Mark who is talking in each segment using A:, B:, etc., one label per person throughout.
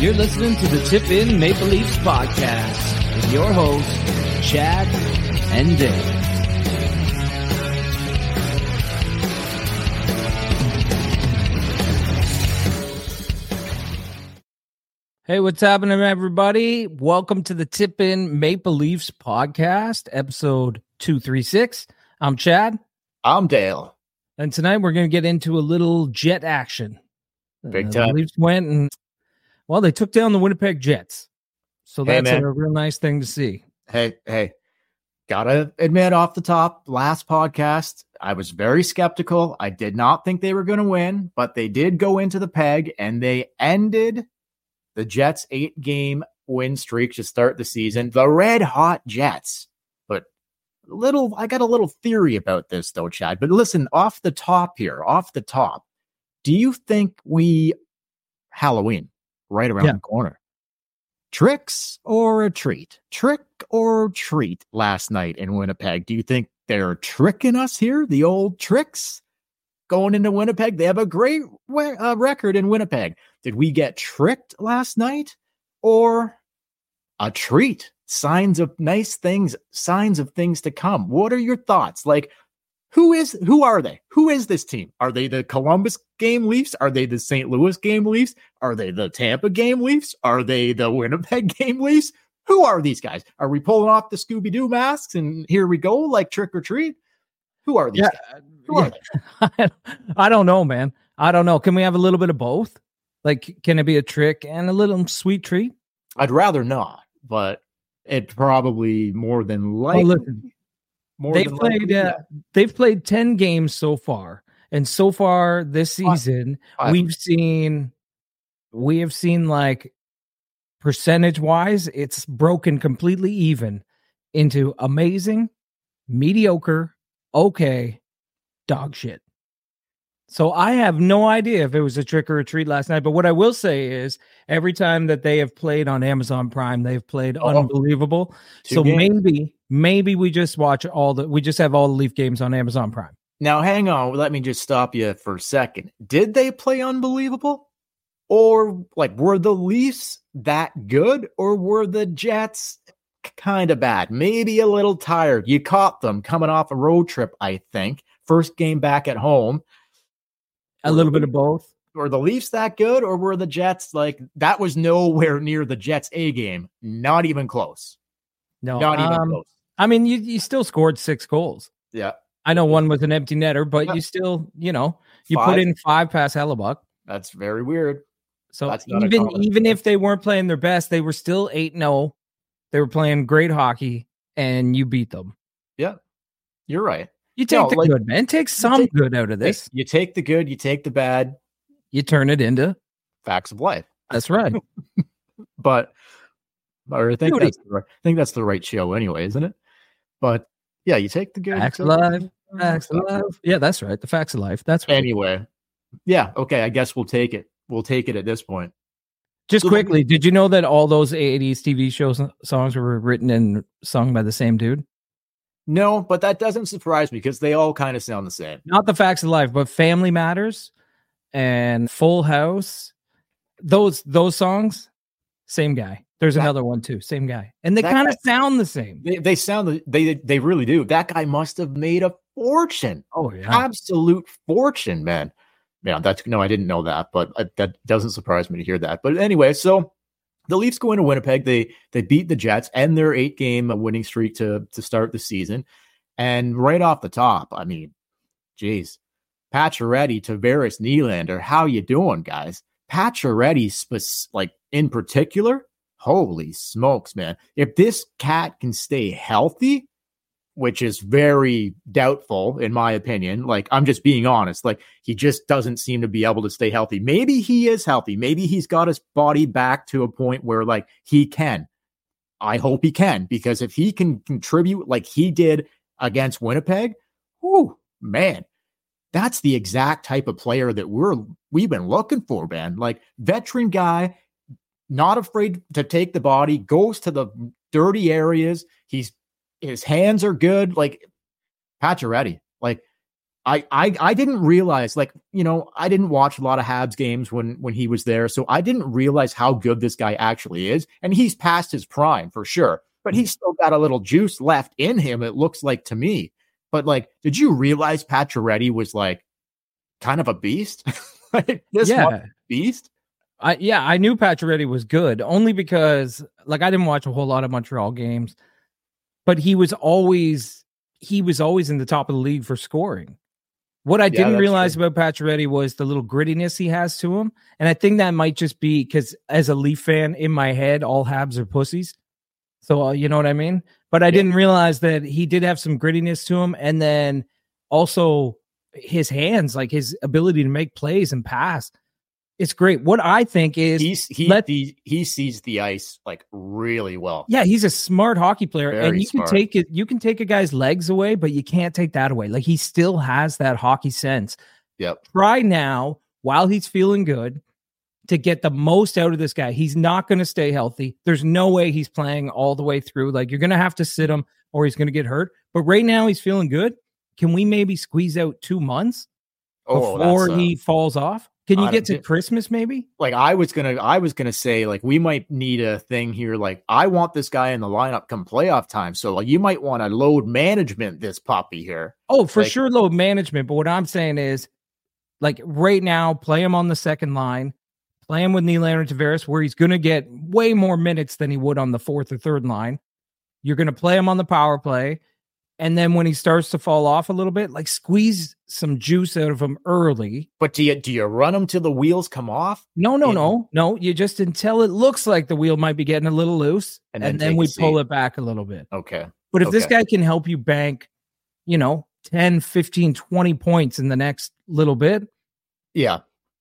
A: You're listening to the Tip In Maple Leafs podcast with your hosts, Chad and Dave. Hey, what's happening, everybody? Welcome to the Tip In Maple Leafs podcast, episode 236. I'm Chad.
B: I'm Dale.
A: And tonight we're going to get into a little Jet action.
B: Big time.
A: The Leafs went and, well, they took down the Winnipeg Jets. So that's a real nice thing to see.
B: Hey, gotta admit off the top, last podcast, I was very skeptical. I did not think they were going to win, but they did go into the peg and they ended the Jets' 8-game win streak to start the season. The red hot Jets. But I got a little theory about this though, Chad. But listen, off the top, do you think Halloween right around the corner? Tricks or a treat? Trick or treat last night in Winnipeg? Do you think they're tricking us here? The old tricks going into Winnipeg? They have a great record in Winnipeg. Did we get tricked last night or a treat? Signs of nice things, signs of things to come. What are your thoughts? Like, who are they? Who is this team? Are they the Columbus Game Leafs? Are they the St. Louis Game Leafs? Are they the Tampa Game Leafs? Are they the Winnipeg Game Leafs? Who are these guys? Are we pulling off the Scooby-Doo masks and here we go, like trick or treat? Who are these guys? Who are
A: they? I don't know, man. I don't know. Can we have a little bit of both? Like, can it be a trick and a little sweet treat?
B: I'd rather not, but it probably more than likely.
A: Well, listen, they've played 10 games so far, and so far this season, we have seen like percentage-wise, it's broken completely even into amazing, mediocre, okay, dog shit. So I have no idea if it was a trick or a treat last night, but what I will say is every time that they have played on Amazon Prime, they've played unbelievable. So maybe we just have all the Leaf games on Amazon Prime.
B: Now, hang on. Let me just stop you for a second. Did they play unbelievable? Or like, were the Leafs that good? Or were the Jets kind of bad? Maybe a little tired. You caught them coming off a road trip, I think. First game back at home.
A: A little bit of both.
B: Were the Leafs that good, or were the Jets like that? Was nowhere near the Jets' A game. Not even close.
A: No,
B: not even close.
A: I mean, you still scored 6 goals.
B: Yeah,
A: I know one was an empty netter, but you still, you put in 5 past Hellebuck.
B: That's very weird.
A: So even if they weren't playing their best, they were still 8-0. They were playing great hockey, and you beat them.
B: Yeah, you're right.
A: You take the good, man. Take some good out of this.
B: You take the good, you take the bad.
A: You turn it into
B: facts of life.
A: That's right.
B: But I think that's the right show anyway, isn't it? But yeah, you take the good.
A: Facts of life. Facts of life. Yeah, that's right. The facts of life. That's right.
B: Anyway. Yeah, okay. I guess we'll take it. We'll take it at this point.
A: Just quickly, did you know that all those 80s TV shows songs were written and sung by the same dude?
B: No, but that doesn't surprise me because they all kind of sound the same.
A: Not the Facts of Life, but Family Matters and Full House. Those songs, same guy. There's another one too, same guy. And they kind of sound the same.
B: They really do. That guy must have made a fortune.
A: Oh yeah.
B: Absolute fortune, man. Yeah, I didn't know that, but that doesn't surprise me to hear that. But anyway, so the Leafs go into Winnipeg. They beat the Jets and their 8-game winning streak to start the season. And right off the top, I mean, geez, Pacioretty, Tavares, Nylander, how you doing, guys? Pacioretty, like in particular, holy smokes, man! If this cat can stay healthy, which is very doubtful in my opinion. Like, I'm just being honest. Like, he just doesn't seem to be able to stay healthy. Maybe he is healthy. Maybe he's got his body back to a point where like he can. I hope he can, because if he can contribute like he did against Winnipeg, whoo, man, that's the exact type of player that we've been looking for, man. Like, veteran guy, not afraid to take the body, goes to the dirty areas. His hands are good. Like, Pacioretty, like, I didn't realize, like, I didn't watch a lot of Habs games when he was there, so I didn't realize how good this guy actually is. And he's past his prime for sure, but he's still got a little juice left in him, it looks like to me. But like, did you realize Pacioretty was like kind of a beast? Like, this beast?
A: I knew Pacioretty was good only because, like, I didn't watch a whole lot of Montreal games, but he was always in the top of the league for scoring. What I didn't realize about Pacioretty was the little grittiness he has to him. And I think that might just be because, as a Leaf fan, in my head, all Habs are pussies. So, you know what I mean? But I didn't realize that he did have some grittiness to him. And then also his hands, like his ability to make plays and pass. It's great. What I think is
B: he sees the ice like really well.
A: Yeah, he's a smart hockey player.
B: Very
A: and you
B: smart.
A: can take it, you can take a guy's legs away, but you can't take that away. Like, he still has that hockey sense.
B: Yep.
A: Try now, while he's feeling good, to get the most out of this guy. He's not going to stay healthy. There's no way he's playing all the way through. Like, you're going to have to sit him or he's going to get hurt. But right now he's feeling good. Can we maybe squeeze out 2 months before he falls off? Can you get to Christmas maybe?
B: Like, I was gonna say, like, we might need a thing here. Like, I want this guy in the lineup come playoff time. So like, you might want to load management this puppy here.
A: Oh, for sure, load management. But what I'm saying is, like, right now, play him on the second line, play him with Nylander and Tavares, where he's going to get way more minutes than he would on the fourth or third line. You're going to play him on the power play. And then when he starts to fall off a little bit, like, squeeze some juice out of him early.
B: But do you run him till the wheels come off?
A: No. You just, until it looks like the wheel might be getting a little loose, and then we pull it back a little bit.
B: Okay.
A: But if this guy can help you bank, 10, 15, 20 points in the next little bit.
B: Yeah.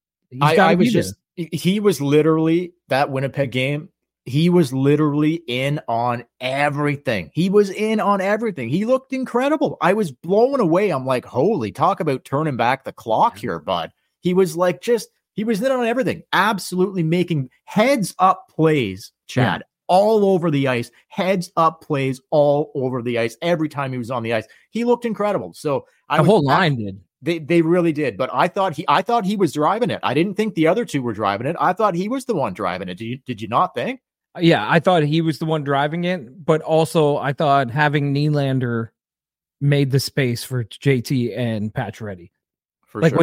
B: He was literally, that Winnipeg game, he was literally in on everything. He looked incredible. I was blown away. I'm like, holy, talk about turning back the clock here, bud. He was like, he was in on everything. Absolutely making heads up plays, Chad, all over the ice. Heads up plays all over the ice. Every time he was on the ice, he looked incredible. So
A: the whole line did.
B: They really did. But I thought he was driving it. I didn't think the other two were driving it. I thought he was the one driving it. Did you not think?
A: Yeah, I thought he was the one driving it, but also I thought having Nylander made the space for JT and Pacioretty. When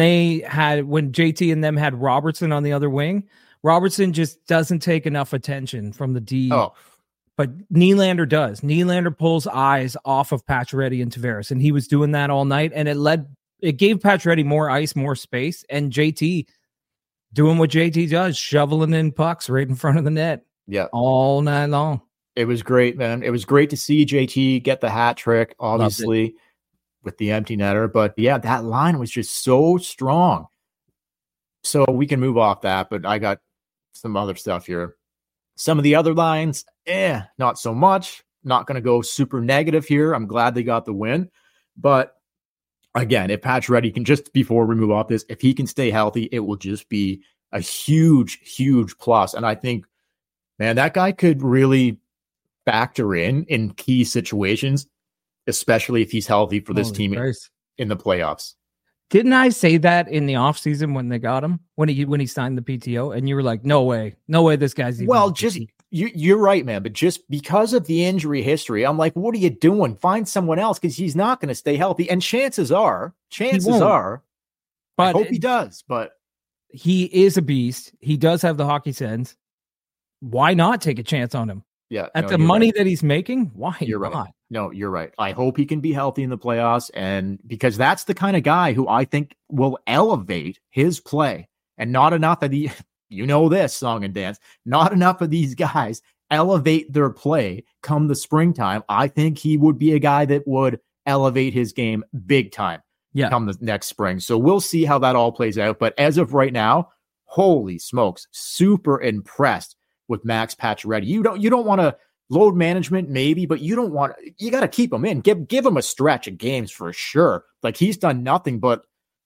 A: JT and them had Robertson on the other wing, Robertson just doesn't take enough attention from the D.
B: Oh.
A: But Nylander does. Nylander pulls eyes off of Pacioretty and Tavares, and he was doing that all night, and it gave Pacioretty more ice, more space, and JT doing what JT does, shoveling in pucks right in front of the net.
B: Yeah.
A: All night long.
B: It was great, man. It was great to see JT get the hat trick, obviously, with the empty netter. But yeah, that line was just so strong. So we can move off that, but I got some other stuff here. Some of the other lines, not so much. Not going to go super negative here. I'm glad they got the win. But again, if Pacioretty can, just before we move off this, if he can stay healthy, it will just be a huge, huge plus. And I think, man, that guy could really factor in key situations, especially if he's healthy for this team in the playoffs.
A: Didn't I say that in the offseason when they got him, when he signed the PTO, and you were like, no way this guy's even.
B: Well, just you're right, man. But just because of the injury history, I'm like, what are you doing? Find someone else, because he's not going to stay healthy. And chances are, but I hope he does. But
A: he is a beast. He does have the hockey sense. Why not take a chance on him?
B: Yeah,
A: at the money that he's making, why
B: you're
A: not?
B: Right. No, you're right. I hope he can be healthy in the playoffs, and because that's the kind of guy who I think will elevate his play. And not enough of this song and dance, not enough of these guys elevate their play come the springtime. I think he would be a guy that would elevate his game big time come the next spring. So we'll see how that all plays out. But as of right now, holy smokes, super impressed with Max Pacioretty. You don't want to load management, maybe, but you got to keep him in. Give him a stretch of games for sure. Like, he's done nothing to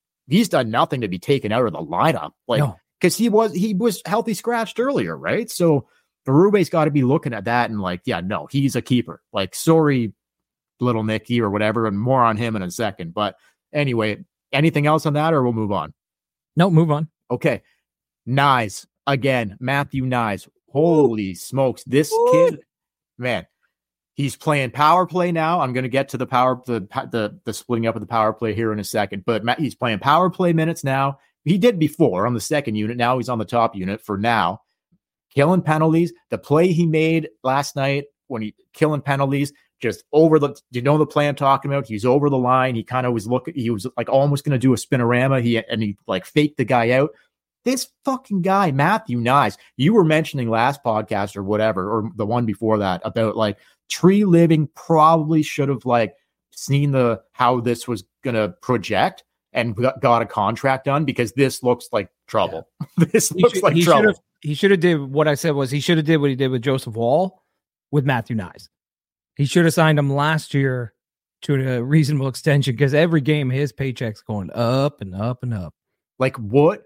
B: be taken out of the lineup. Because he was healthy scratched earlier, right? So Berube's got to be looking at that and like, yeah, no, he's a keeper. Like, sorry, little Nicky or whatever, and more on him in a second. But Anyway, anything else on that, or we'll move on?
A: No, move on.
B: Okay. Knies. Again, Matthew Knies. Holy smokes. This kid, man, he's playing power play now. I'm going to get to the splitting up of the power play here in a second, but he's playing power play minutes now. He did before on the second unit. Now he's on the top unit for now. Killing penalties. The play he made last night when he killing penalties, just over the, the play I'm talking about? He's over the line. He kind of was he was like almost going to do a spinorama. He like faked the guy out. This fucking guy, Matthew Knies, you were mentioning last podcast or whatever, or the one before that, about like Tree Living probably should have like seen how this was going to project and got a contract done, because this looks like trouble. Yeah. This looks like trouble.
A: He should have did what I said was he should have did what he did with Joseph Wall with Matthew Knies. He should have signed him last year to a reasonable extension, because every game his paycheck's going up and up and up.
B: Like what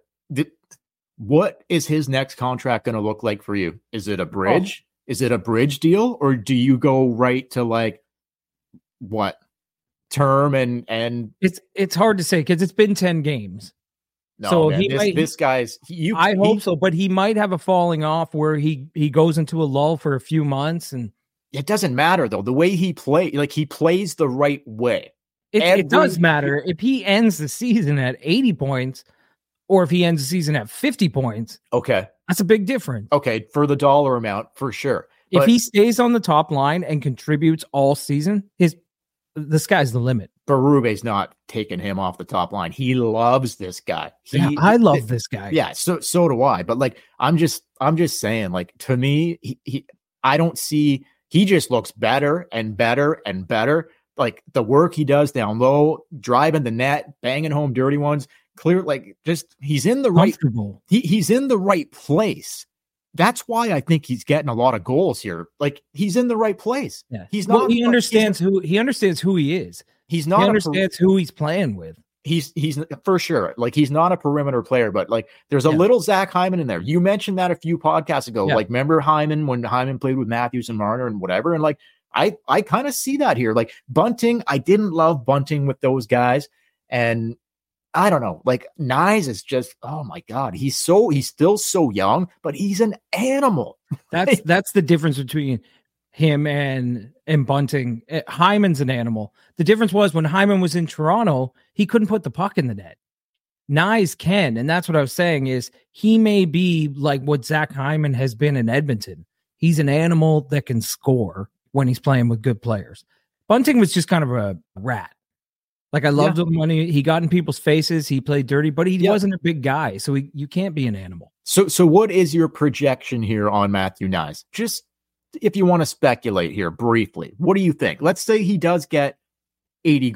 B: is his next contract going to look like for you? Is it a bridge? Is it a bridge deal, or do you go right to like what term and
A: it's hard to say because it's been 10 games.
B: No, so man, this guy's.
A: I hope so, but he might have a falling off where he goes into a lull for a few months, and
B: it doesn't matter though. The way he plays the right way.
A: It does matter if he ends the season at 80 points, or if he ends the season at 50 points.
B: Okay,
A: that's a big difference.
B: Okay, for the dollar amount, for sure.
A: If he stays on the top line and contributes all season, the sky's the limit.
B: Berube's not taking him off the top line. He loves this guy.
A: I love this guy.
B: Yeah, so do I. But like, I'm just saying, like, to me, I don't see. He just looks better and better and better. Like the work he does down low, driving the net, banging home dirty ones. Clear, like just he's in the right. He's in the right place. That's why I think he's getting a lot of goals here. Like he's in the right place.
A: Yeah.
B: He's not.
A: Well, he understands who he is.
B: He's not.
A: He understands who he's playing with.
B: He's for sure. Like he's not a perimeter player, but like there's a little Zach Hyman in there. You mentioned that a few podcasts ago. Yeah. Like remember Hyman when Hyman played with Matthews and Marner and whatever. And like I kind of see that here. Like Bunting, I didn't love Bunting with those guys, and I don't know. Like Knies is just, oh my God, he's still so young, but he's an animal.
A: That's the difference between him and Bunting. Hyman's an animal. The difference was when Hyman was in Toronto, he couldn't put the puck in the net. Knies can, and that's what I was saying is he may be like what Zach Hyman has been in Edmonton. He's an animal that can score when he's playing with good players. Bunting was just kind of a rat. Like I loved him when he got in people's faces. He played dirty, but he wasn't a big guy, so you can't be an animal.
B: So what is your projection here on Matthew Knies? Just if you want to speculate here briefly, what do you think? Let's say he does get 80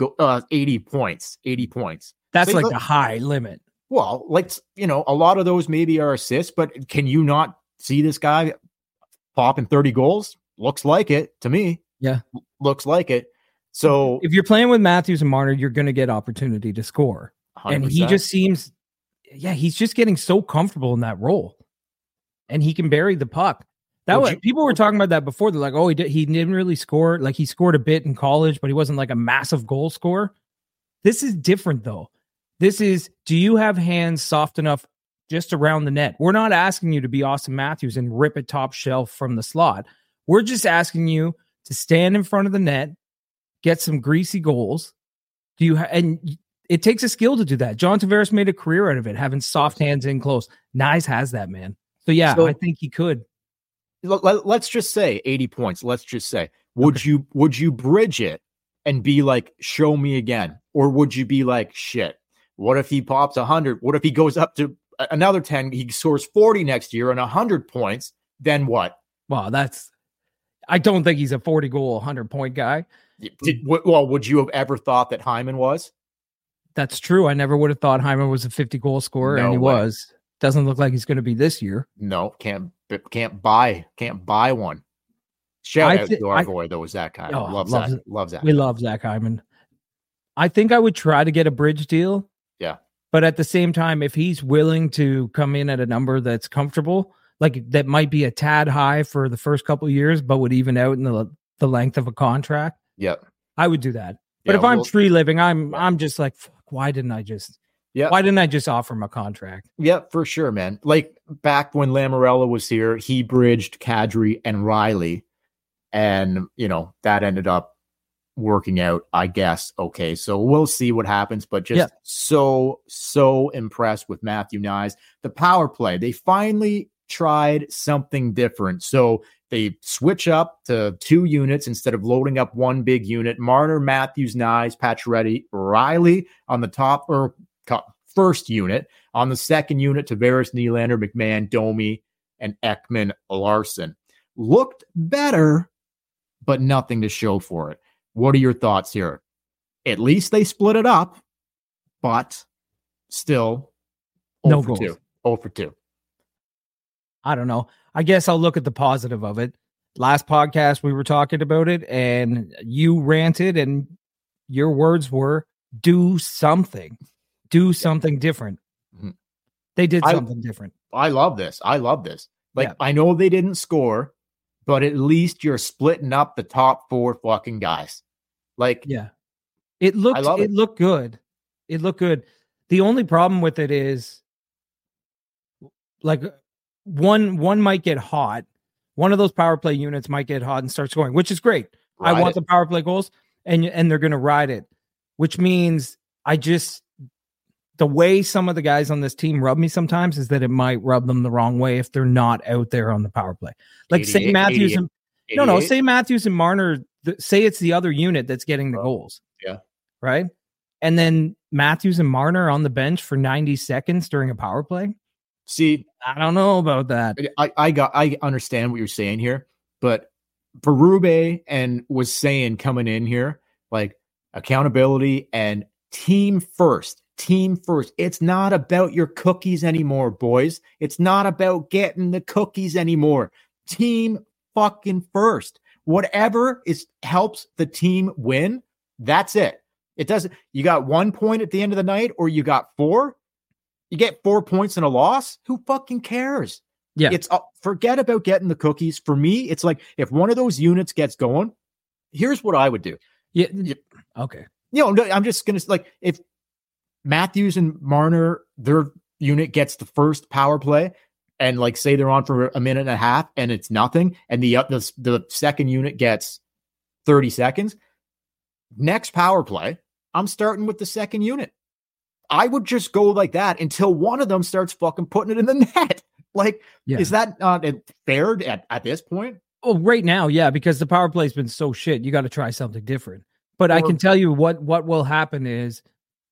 B: points.
A: That's like the high limit.
B: Well, like a lot of those maybe are assists, but can you not see this guy popping 30 goals? Looks like it to me.
A: Yeah,
B: looks like it. So
A: if you're playing with Matthews and Marner, you're going to get opportunity to score. 100%. And he just seems, he's just getting so comfortable in that role, and he can bury the puck. People were talking about that before. They're like, oh, he didn't really score. Like he scored a bit in college, but he wasn't like a massive goal scorer. This is different though. This is, do you have hands soft enough just around the net? We're not asking you to be Austin Matthews and rip it top shelf from the slot. We're just asking you to stand in front of the net, get some greasy goals. And it takes a skill to do that. John Tavares made a career out of it, having soft hands in close. Knies has that, man. So I think he could.
B: Let's just say 80 points. Let's just say, would you bridge it and be like, show me again? Or would you be like, shit, what if he pops 100? What if he goes up to another 10? He scores 40 next year and 100 points. Then what?
A: Well, I don't think he's a 40 goal, 100 point guy.
B: Would you have ever thought that Hyman was?
A: That's true. I never would have thought Hyman was a 50 goal scorer, and he was. Doesn't look like he's going to be this year.
B: No, can't buy one. Shout out to our boy though, Zach Hyman. Love Zach.
A: We love Zach Hyman. I think I would try to get a bridge deal.
B: Yeah.
A: But at the same time, if he's willing to come in at a number that's comfortable, like that might be a tad high for the first couple of years, but would even out in the length of a contract.
B: Yep.
A: I would do that. But if I'm Tree Living, I'm just like, why didn't I just
B: Yeah.
A: why didn't I just offer him a contract?
B: Yeah, for sure, man. Like back when Lamoriello was here, he bridged Kadri and Riley, and that ended up working out, I guess. Okay, so we'll see what happens, but just so impressed with Matthew Knies. The power play, they finally tried something different. So they switch up to 2 units instead of loading up 1 big unit. Marner, Matthews, Knies, Pacioretty, Riley on the first unit. On the second unit, Tavares, Nylander, McMahon, Domi, and Ekman Larson. Looked better, but nothing to show for it. What are your thoughts here? At least they split it up, but still
A: No goals.
B: 0 for 2.
A: I don't know. I guess I'll look at the positive of it. Last podcast, we were talking about it, and you ranted, and your words were, do something. Do something different.
B: Mhm.
A: They did something different.
B: I love this. Like, I know they didn't score, but at least you're splitting up the top 4 fucking guys. Like,
A: it looked good. It looked good. The only problem with it is, like, one might get hot. One of those power play units might get hot and start scoring, which is great. I want the power play goals, and they're going to ride it, which means the way some of the guys on this team rub me sometimes is that it might rub them the wrong way if they're not out there on the power play. Like, say Matthews say Matthews and Marner, say it's the other unit that's getting the goals.
B: Yeah.
A: Right. And then Matthews and Marner on the bench for 90 seconds during a power play.
B: See,
A: I don't know about that.
B: I understand what you're saying here, but Berube and was saying coming in here, like, accountability and team first. It's not about your cookies anymore, boys. It's not about getting the cookies anymore. Team fucking first. Whatever helps the team win, that's it. It doesn't, you got 1 point at the end of the night, or you got 4. You get 4 points in a loss. Who fucking cares?
A: Yeah.
B: It's forget about getting the cookies. For me, it's like, if one of those units gets going, here's what I would do.
A: Yeah. Okay.
B: I'm just going to, like, if Matthews and Marner, their unit gets the first power play, and, like, say they're on for a minute and a half and it's nothing, and the second unit gets 30 seconds, next power play, I'm starting with the second unit. I would just go like that until one of them starts fucking putting it in the net. Like, is that not fair at this point?
A: Well, right now, yeah, because the power play's been so shit. You got to try something different. But I can tell you what will happen is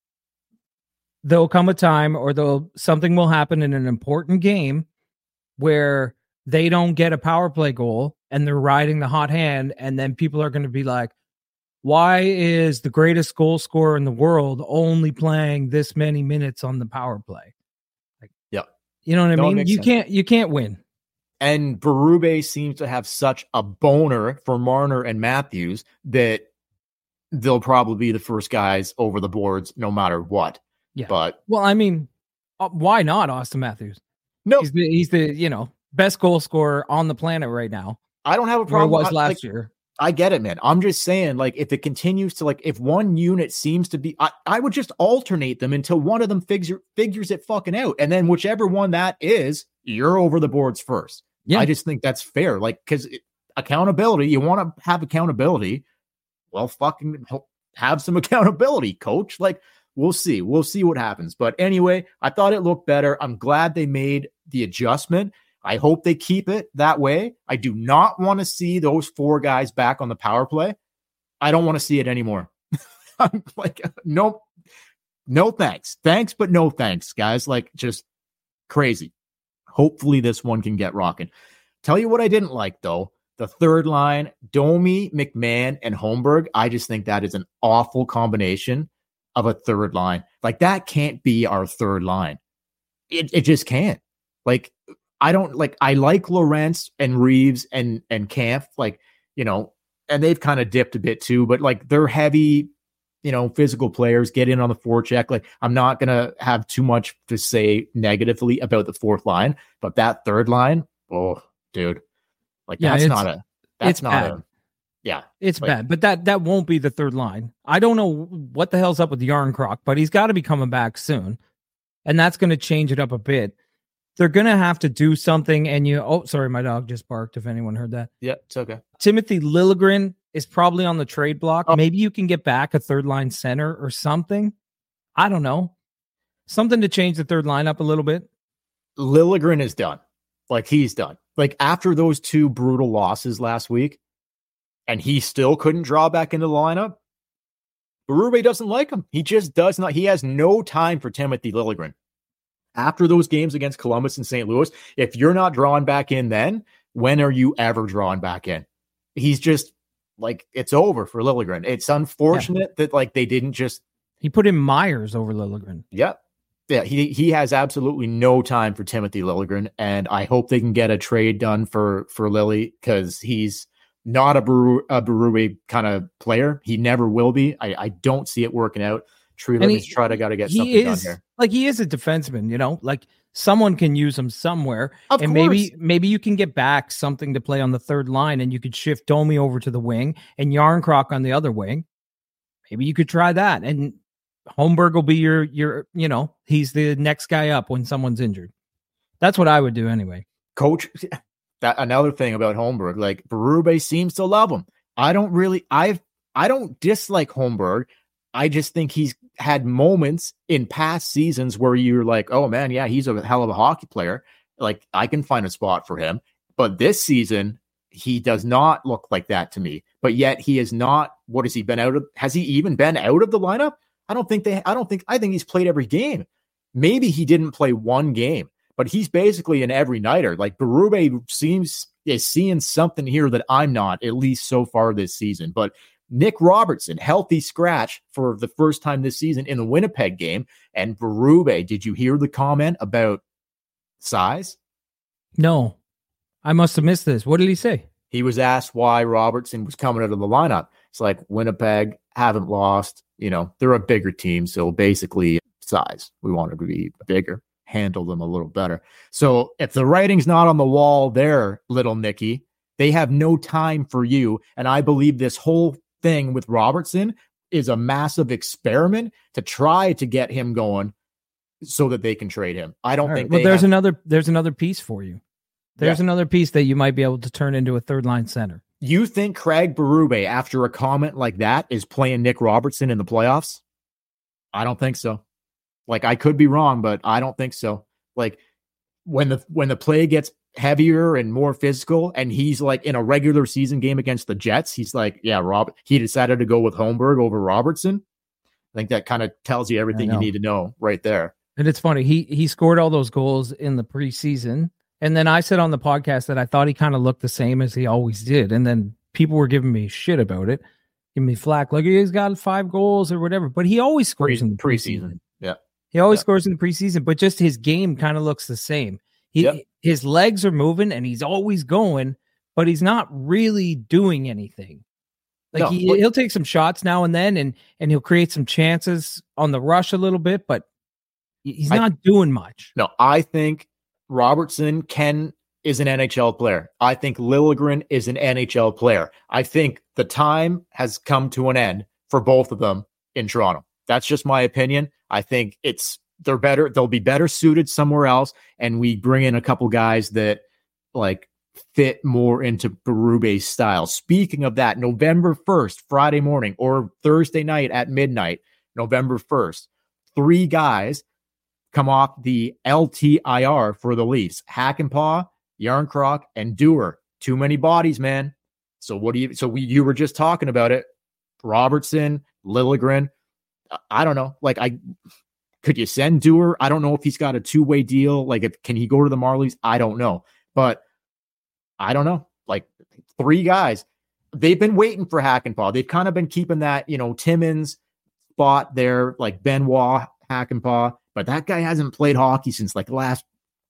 A: there'll come a time, or something will happen in an important game where they don't get a power play goal and they're riding the hot hand, and then people are going to be like, why is the greatest goal scorer in the world only playing this many minutes on the power play? Like, you know what I mean? You can't win.
B: And Berube seems to have such a boner for Marner and Matthews that they'll probably be the first guys over the boards no matter what.
A: Yeah.
B: But,
A: well, I mean, why not Austin Matthews?
B: No,
A: he's the best goal scorer on the planet right now.
B: I don't have a problem.
A: Where it was last year.
B: I get it, man. I'm just saying, like, if it continues to, like, if one unit seems to be, I would just alternate them until one of them figures it fucking out. And then whichever one that is, you're over the boards first. Yeah. I just think that's fair. Like, because accountability, you want to have accountability. Well, fucking have some accountability, coach. Like, we'll see. We'll see what happens. But anyway, I thought it looked better. I'm glad they made the adjustment. I hope they keep it that way. I do not want to see those 4 guys back on the power play. I don't want to see it anymore. I'm like, no thanks. Thanks, but no thanks, guys. Like, just crazy. Hopefully this one can get rocking. Tell you what I didn't like, though. The third line, Domi, McMahon, and Holmberg. I just think that is an awful combination of a third line. Like, that can't be our third line. It just can't. Like, I like Lorentz and Reeves and Kampf, like, and they've kind of dipped a bit too, but, like, they're heavy, physical players, get in on the forecheck. Like, I'm not going to have too much to say negatively about the fourth line, but that third line, oh, dude, like, Yeah.
A: It's bad, but that won't be the third line. I don't know what the hell's up with Yarncroc, but he's got to be coming back soon. And that's going to change it up a bit. They're going to have to do something. And sorry, my dog just barked, if anyone heard that.
B: Yeah, it's okay.
A: Timothy Liljegren is probably on the trade block. Maybe you can get back a third line center or something. I don't know. Something to change the third line up a little bit.
B: Liljegren is done. Like, he's done. Like, after those 2 brutal losses last week, and he still couldn't draw back into the lineup, Berube doesn't like him. He just does not. He has no time for Timothy Liljegren. After those games against Columbus and St. Louis, if you're not drawing back in then, when are you ever drawing back in? He's just, like, it's over for Liljegren. It's unfortunate that, like, they didn't just...
A: He put in Myers over Liljegren.
B: Yep. Yeah, he has absolutely no time for Timothy Liljegren, and I hope they can get a trade done for Lily, because he's not a Berube kind of player. He never will be. I don't see it working out. Tree got to get something done here.
A: Like, he is a defenseman, like someone can use him somewhere.
B: Of
A: and
B: course.
A: maybe you can get back something to play on the third line, and you could shift Domi over to the wing and Yarncroc on the other wing. Maybe you could try that. And Holmberg will be your he's the next guy up when someone's injured. That's what I would do anyway.
B: Coach, another thing about Holmberg, like, Berube seems to love him. I don't dislike Holmberg. I just think he's had moments in past seasons where you're like, oh man, yeah, he's a hell of a hockey player. Like, I can find a spot for him. But this season, he does not look like that to me. But yet he is not. What has he been out of? Has he even been out of the lineup? I think he's played every game. Maybe he didn't play one game, but he's basically an every nighter. Like, Berube is seeing something here that I'm not, at least so far this season. But Nick Robertson, healthy scratch for the first time this season in the Winnipeg game. And Berube, did you hear the comment about size?
A: No, I must have missed this. What did he say?
B: He was asked why Robertson was coming out of the lineup. It's like, Winnipeg haven't lost. They're a bigger team. So basically size. We wanted to be bigger, handle them a little better. So if the writing's not on the wall there, little Nicky, they have no time for you. And I believe this whole thing with Robertson is a massive experiment to try to get him going so that they can trade him. I don't think
A: there's another piece for you. There's another piece that you might be able to turn into a third line center.
B: You think Craig Berube, after a comment like that, is playing Nick Robertson in the playoffs? I don't think so. Like, I could be wrong, but I don't think so. Like, when the play gets heavier and more physical, and he's like in a regular season game against the Jets, he's like, yeah, he decided to go with Holmberg over Robertson. I think that kind of tells you everything you need to know right there.
A: And it's funny, he scored all those goals in the preseason. And then I said on the podcast that I thought he kind of looked the same as he always did. And then people were giving me shit about it, giving me flack, like he's got 5 goals or whatever. But he always scores in the preseason.
B: Yeah.
A: He always scores in the preseason, but just his game kind of looks the same. His legs are moving and he's always going, but he's not really doing anything. Like, he'll take some shots now and then and he'll create some chances on the rush a little bit, but he's not doing much.
B: No, I think Robertson is an NHL player. I think Liljegren is an NHL player. I think the time has come to an end for both of them in Toronto. That's just my opinion. I think they're better. They'll be better suited somewhere else. And we bring in a couple guys that like fit more into Berube's style. Speaking of that, November 1st, Friday morning or Thursday night at midnight, November 1st, 3 guys come off the LTIR for the Leafs. Hakanpää, Yarncroc, and Dewar. Too many bodies, man. So you were just talking about it. Robertson, Liljegren. I don't know. Like, could you send Dewar? I don't know if he's got a 2-way deal. Like, can he go to the Marlies? I don't know. But I don't know. Like, 3 guys. They've been waiting for Hakanpää. They've kind of been keeping that, Timmins spot there, like Benoit, Hakanpää. But that guy hasn't played hockey since like last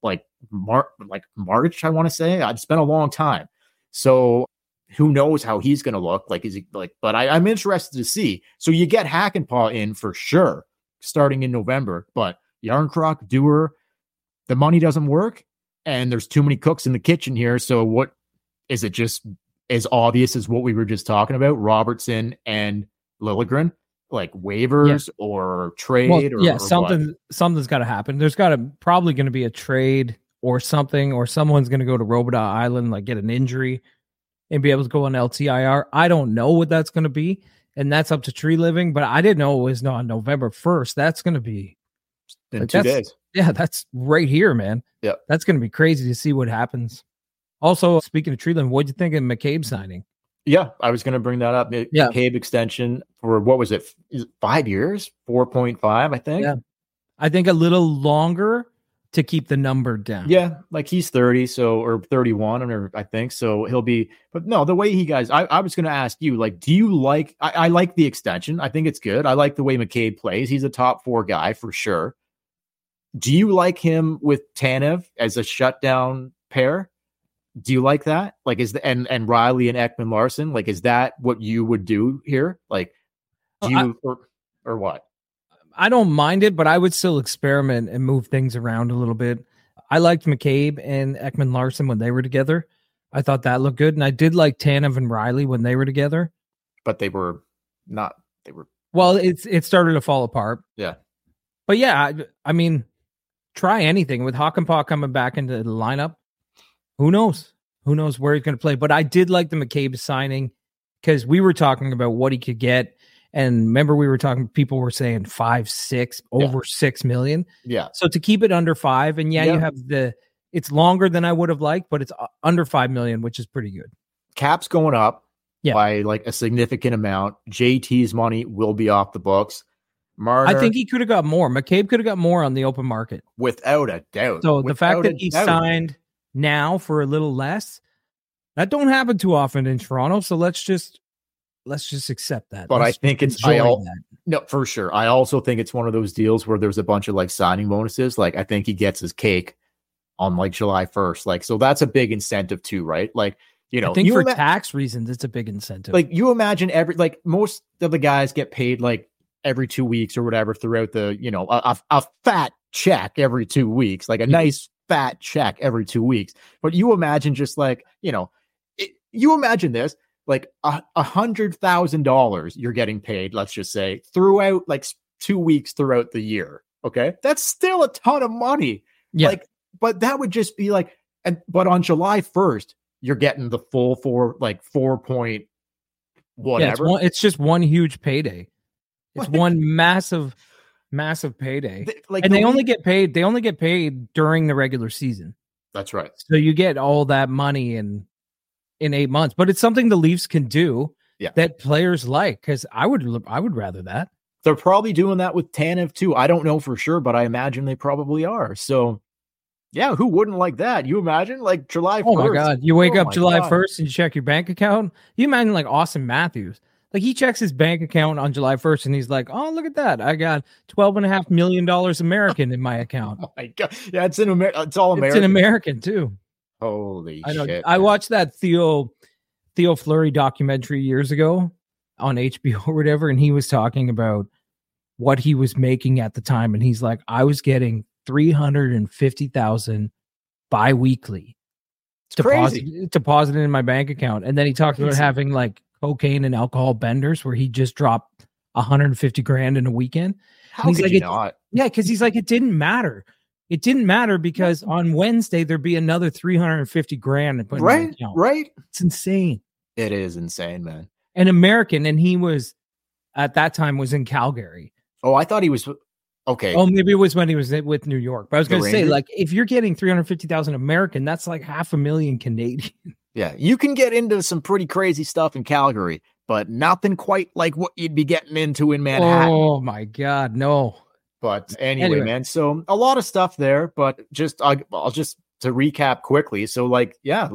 B: March, I want to say. It's been a long time. So who knows how he's going to look? Like, is he like, but I'm interested to see. So you get Hakanpää in for sure starting in November, but Yarncroc, Dewar, the money doesn't work and there's too many cooks in the kitchen here. So what is it? Just as obvious as what we were just talking about, Robertson and Liljegren, like waivers or trade or
A: something's got to happen. There's probably going to be a trade or something, or someone's going to go to Robidas Island, like get an injury and be able to go on LTIR. I don't know what that's going to be, and that's up to Tree Living, but I didn't know it was on November 1st. That's going to be
B: in 2 days.
A: Yeah, that's right here, man.
B: Yeah.
A: That's going to be crazy to see what happens. Also, speaking of Tree Living, what'd you think of McCabe signing?
B: Yeah, I was going to bring that up. McCabe extension for, what was it, 5 years? 4.5, I think.
A: Yeah. I think a little longer to keep the number down.
B: Yeah, like he's 30, so, or 31, I think. So he'll be, but no, the way he guys, I was going to ask you, like, do you like, I like the extension. I think it's good. I like the way McCabe plays. He's a top 4 guy for sure. Do you like him with Tanev as a shutdown pair? Do you like that? Like, and Riley and Ekman Larson, like, is that what you would do here? Like, do you, or what?
A: I don't mind it, but I would still experiment and move things around a little bit. I liked McCabe and Ekman Larson when they were together. I thought that looked good. And I did like Tanev and Riley when they were together.
B: But they were not, they were.
A: Well, it started to fall apart.
B: Yeah.
A: But yeah, I mean, try anything. With Hakanpää coming back into the lineup, who knows? Who knows where he's going to play? But I did like the McCabe signing because we were talking about what he could get. And remember, we were talking, people were saying 5, 6, over 6 million.
B: Yeah.
A: So to keep it under 5, and you have it's longer than I would have liked, but it's under 5 million, which is pretty good.
B: Cap's going up by like a significant amount. JT's money will be off the books. Marner,
A: I think he could have got more. McCabe could have got more on the open market.
B: Without a doubt.
A: So the fact that he signed now for a little less, that don't happen too often in Toronto. So let's just accept that.
B: But I think no, for sure. I also think it's one of those deals where there's a bunch of like signing bonuses. Like I think he gets his cake on like July 1st. Like, so that's a big incentive too, right? Like, you know,
A: I think for tax reasons, it's a big incentive.
B: Like you imagine most of the guys get paid like every 2 weeks or whatever throughout the, you know, a fat check every 2 weeks, like a nice fat check every 2 weeks. But you imagine just like, you know, you imagine this, like $100,000 you're getting paid, let's just say, throughout like 2 weeks throughout the year. Okay. That's still a ton of money.
A: Yeah.
B: Like, but that would just be like, but on July 1st, you're getting the full 4 point whatever.
A: Yeah, it's just one huge payday. It's one massive payday. They only get paid during the regular season.
B: That's right.
A: So you get all that money in 8 months, but it's something the Leafs can do that players like, because I would rather that.
B: They're probably doing that with Tanev too. I don't know for sure, but I imagine they probably are. So yeah, who wouldn't like that? You imagine like July 1st.
A: Oh my God. You wake up July 1st and you check your bank account. You imagine like Austin Matthews. Like he checks his bank account on July 1st and he's like, oh, look at that. I got $12.5 million American in my account.
B: Oh my God. Yeah, it's in America. It's all American.
A: It's in American too.
B: Holy
A: shit.
B: Man.
A: I watched that Theo Fleury documentary years ago on HBO or whatever, and he was talking about what he was making at the time. And he's like, I was getting $350,000 biweekly deposited in my bank account. And then he talked about having like cocaine and alcohol benders where he just dropped $150,000 in a weekend.
B: How could you not?
A: Yeah, because he's like, it didn't matter. It didn't matter because on Wednesday there'd be another $350,000.
B: Right.
A: It's insane.
B: It is insane, man.
A: An American, and he was at that time was in Calgary.
B: Oh, I thought he was okay.
A: Oh, maybe it was when he was with New York. But I was going to say, like, if you're getting $350,000 American, that's like $500,000 Canadian.
B: Yeah, you can get into some pretty crazy stuff in Calgary, but nothing quite like what you'd be getting into in Manhattan.
A: Oh my God, no.
B: But anyway, man, so a lot of stuff there, but just I'll just to recap quickly. So like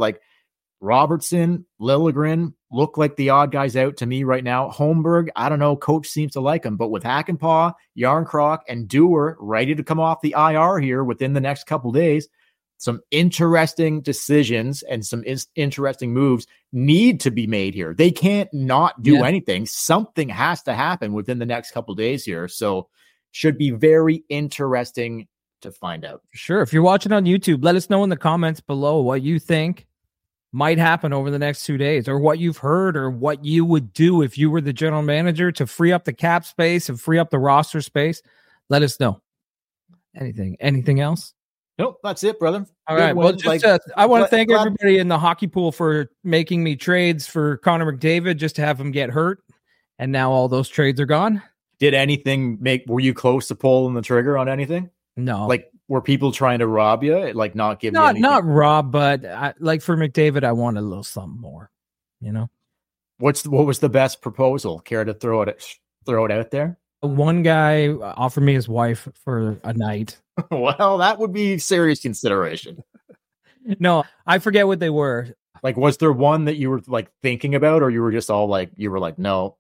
B: Robertson, Liljegren look like the odd guys out to me right now. Holmberg, I don't know, coach seems to like him, but with Hakanpää, Järnkrok, and Dewar ready to come off the IR here within the next couple days, some interesting decisions and some interesting moves need to be made here. They can't not do anything. Something has to happen within the next couple days here. So should be very interesting to find out.
A: Sure. If you're watching on YouTube, let us know in the comments below what you think might happen over the next 2 days, or what you've heard, or what you would do if you were the general manager to free up the cap space and free up the roster space. Let us know. Anything else?
B: Nope, that's it, brother.
A: All right. Well, just I want to thank everybody in the hockey pool for making me trades for Connor McDavid just to have him get hurt. And now all those trades are gone.
B: Did anything were you close to pulling the trigger on anything?
A: No.
B: Like, were people trying to rob you? Like, not give you anything?
A: Not rob, but for McDavid, I want a little something more, you know?
B: What was the best proposal? Care to throw it out there?
A: One guy offered me his wife for a night.
B: Well, that would be serious consideration.
A: No, I forget what they were.
B: Like, was there one that you were like thinking about, or you were just all like, no.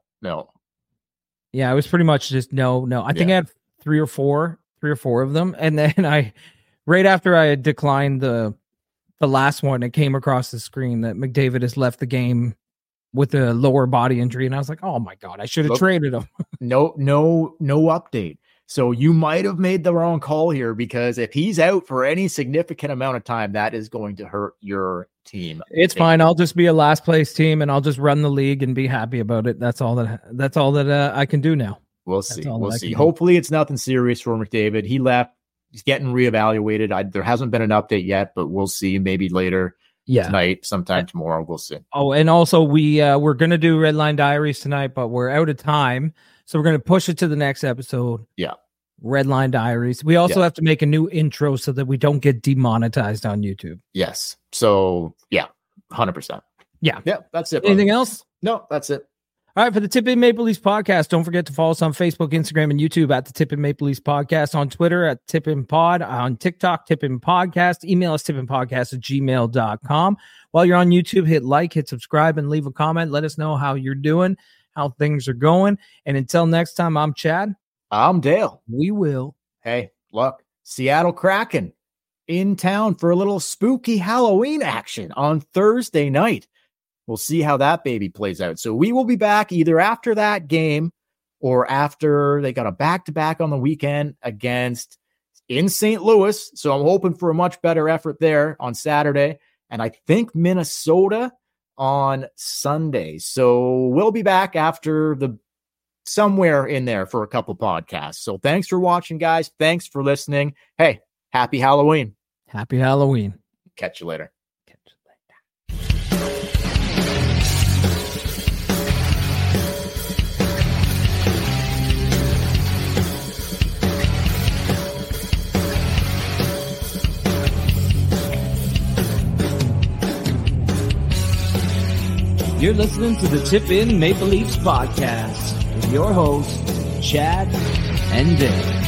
A: Yeah, it was pretty much just no. I think I had three or four of them. And then right after I had declined the last one, it came across the screen that McDavid has left the game with a lower body injury. And I was like, oh my God, I should have traded him.
B: No update. So you might have made the wrong call here, because if he's out for any significant amount of time, that is going to hurt your team.
A: It's fine. I'll just be a last place team and I'll just run the league and be happy about it. That's all that I can do now.
B: We'll see. We'll see. Hopefully it's nothing serious for McDavid. He left. He's getting reevaluated. There hasn't been an update yet, but we'll see. Maybe later tonight, sometime tomorrow. We'll see.
A: Oh, and also we're going to do Redline Diaries tonight, but we're out of time. So we're going to push it to the next episode.
B: Yeah.
A: Redline Diaries. We also have to make a new intro so that we don't get demonetized on YouTube.
B: Yes. So, 100%.
A: Yeah.
B: Yeah, that's it.
A: Anything else?
B: No, that's it.
A: All right, for the Tip In Maple Leafs podcast, don't forget to follow us on Facebook, Instagram, and YouTube at the Tip In Maple Leafs podcast, on Twitter at Tip In Pod, on TikTok, Tip In Podcast. Email us tipinpodcast@gmail.com. While you're on YouTube, hit like, hit subscribe, and leave a comment. Let us know how you're doing, how things are going. And until next time, I'm Chad.
B: I'm Dale.
A: We will.
B: Hey, look, Seattle Kraken in town for a little spooky Halloween action on Thursday night. We'll see how that baby plays out. So we will be back either after that game or after they got a back-to-back on the weekend in St. Louis. So I'm hoping for a much better effort there on Saturday. And I think Minnesota on Sunday. So we'll be back after somewhere in there for a couple podcasts. So thanks for watching, guys. Thanks for listening. Hey, happy Halloween.
A: Happy Halloween.
B: Catch you later.
A: You're listening to the Tip In Maple Leafs podcast with your hosts, Chad and Dave.